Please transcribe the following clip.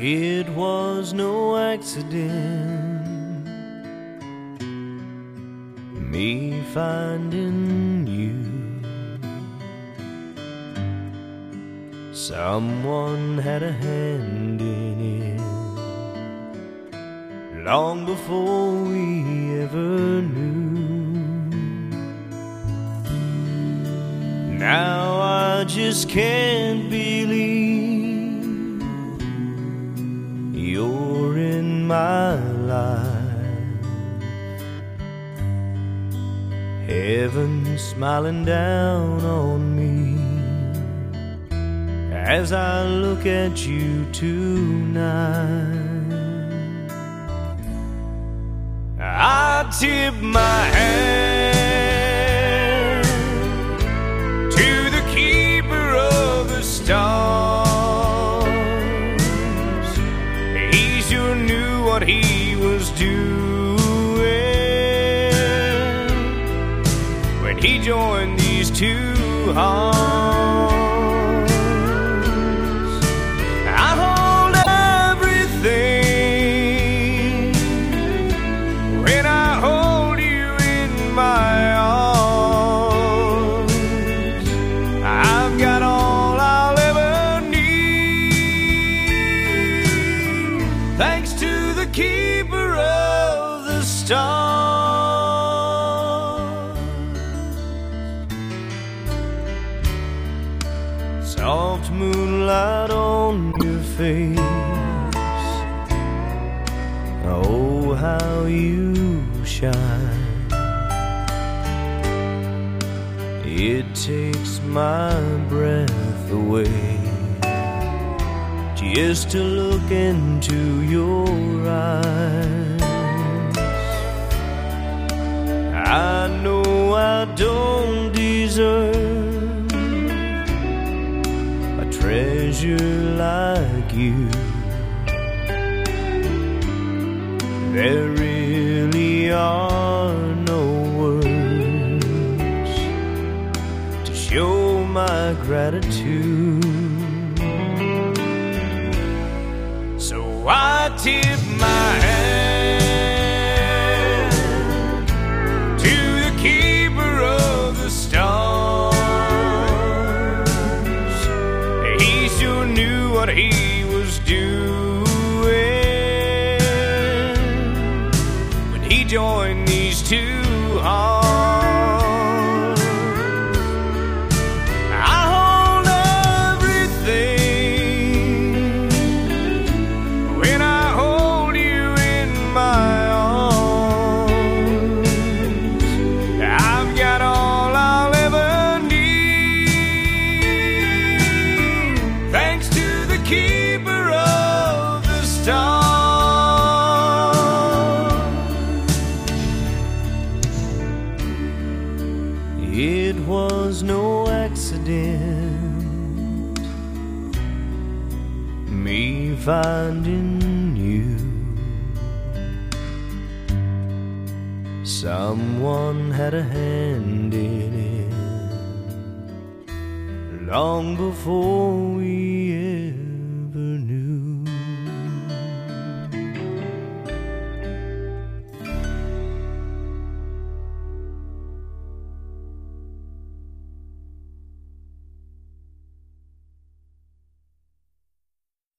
It was no accident, me finding you. Someone had a hand in it long before we ever knew. Now I just can't believe you're in my life. Heaven smiling down on me as I look at you tonight. I tip my hand to the keeper of the stars. He sure knew what he was doing when he joined these two hearts. Thanks to the keeper of the stars. Soft moonlight on your face, oh how you shine. It takes my breath away just to look into your eyes. I know I don't deserve a treasure like you. There really are no words to show my gratitude. So I tip my hand to the keeper of the stars. He sure knew what he was doing when he joined these two hearts. It was no accident, me finding you. Someone had a hand in it long before we